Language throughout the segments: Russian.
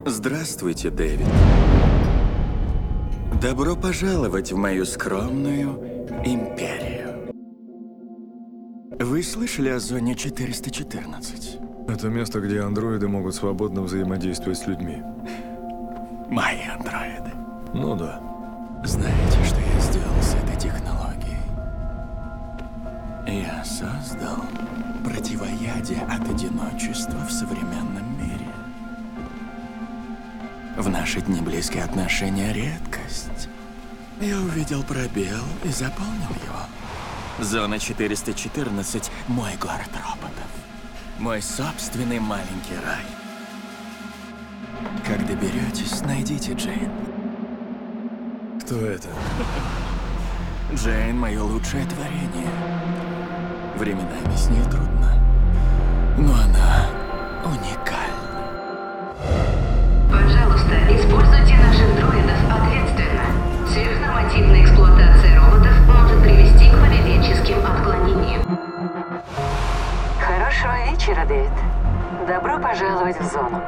Здравствуйте, Дэвид. Добро пожаловать в мою скромную империю. Вы слышали о зоне 414? Это место, где андроиды могут свободно взаимодействовать с людьми. Мои андроиды. Ну да. Знаете, что я сделал с этой технологией? Я создал противоядие от одиночества в современном мире. В наши дни близкие отношения — редкость. Я увидел пробел и заполнил его. Зона 414 — мой город роботов. Мой собственный маленький рай. Как доберетесь, найдите Джейн. Кто это? Джейн — мое лучшее творение. Временами с ней трудно, но она уникальна. Пожалуйста, используйте наших дроидов ответственно. Сверхнормативная эксплуатация роботов может привести к поведенческим отклонениям. Хорошего вечера, Дэвид. Добро пожаловать в зону.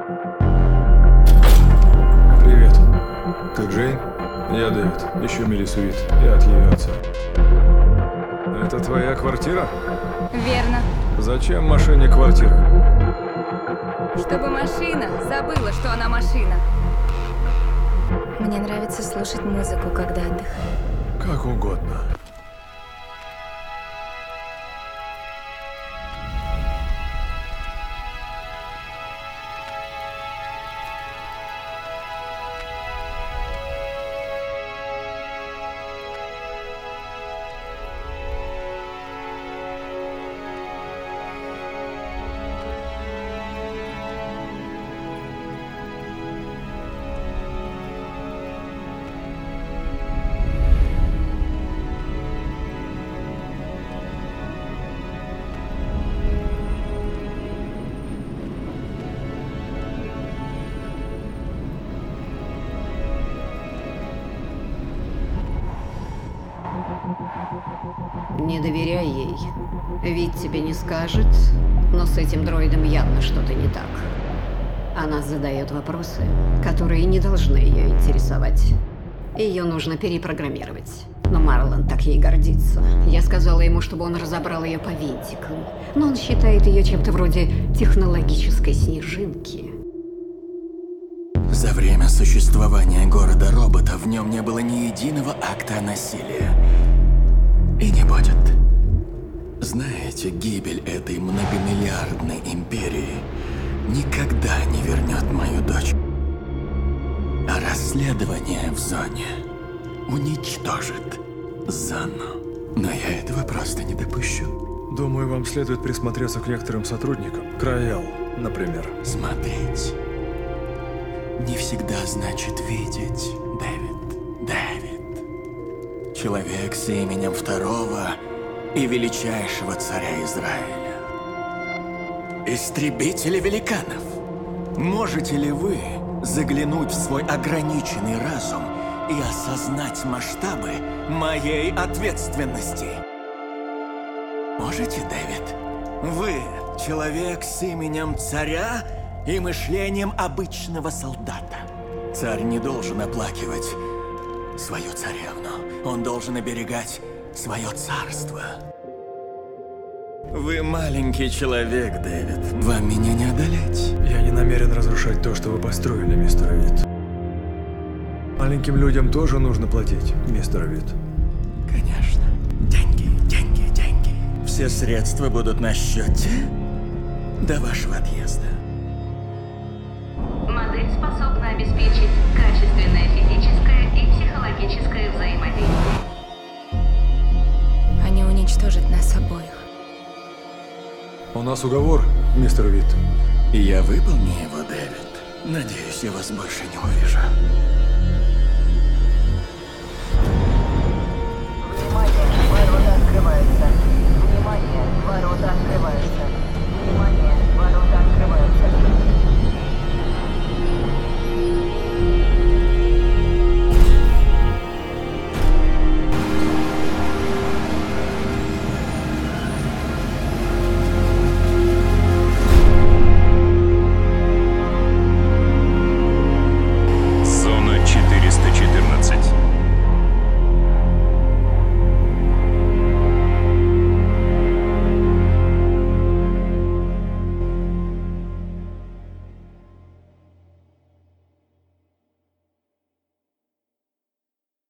Привет. Ты Джейн? Я Дэвид. Ищу Мелиссу Вит. Я от ее отца. Это твоя квартира? Верно. Зачем машине квартира? Чтобы машина забыла, что она машина. Мне нравится слушать музыку, когда отдыхаю. Как угодно. Не доверяй ей. Вид тебе не скажет, но с этим дроидом явно что-то не так. Она задает вопросы, которые не должны ее интересовать. Ее нужно перепрограммировать. Но Марлон так ей гордится. Я сказала ему, чтобы он разобрал ее по винтикам. Но он считает ее чем-то вроде технологической снежинки. За время существования города роботов в нем не было ни единого акта насилия. И не будет. Знаете, гибель этой многомиллиардной империи никогда не вернет мою дочь. А расследование в зоне уничтожит зону. Но я этого просто не допущу. Думаю, вам следует присмотреться к некоторым сотрудникам. Краял, например. Смотреть не всегда значит видеть, Дэвид. Дэвид. Человек с именем второго и величайшего царя Израиля. Истребители великанов. Можете ли вы заглянуть в свой ограниченный разум и осознать масштабы моей ответственности? Можете, Дэвид? Вы человек с именем царя и мышлением обычного солдата. Царь не должен оплакивать свою царевну. Он должен оберегать свое царство. Вы маленький человек, Дэвид. Вам меня не одолеть. Я не намерен разрушать то, что вы построили, мистер Вит. Маленьким людям тоже нужно платить, мистер Вит. Конечно. Деньги, деньги, деньги. Все средства будут на счете до вашего отъезда. Модель способна обеспечить качественное физическое и психологическое взаимодействие. Они уничтожат нас обоих. У нас уговор, мистер Вит. И я выполню его, Дэвид. Надеюсь, я вас больше не увижу. Внимание, ворота открываются. Внимание, ворота открываются.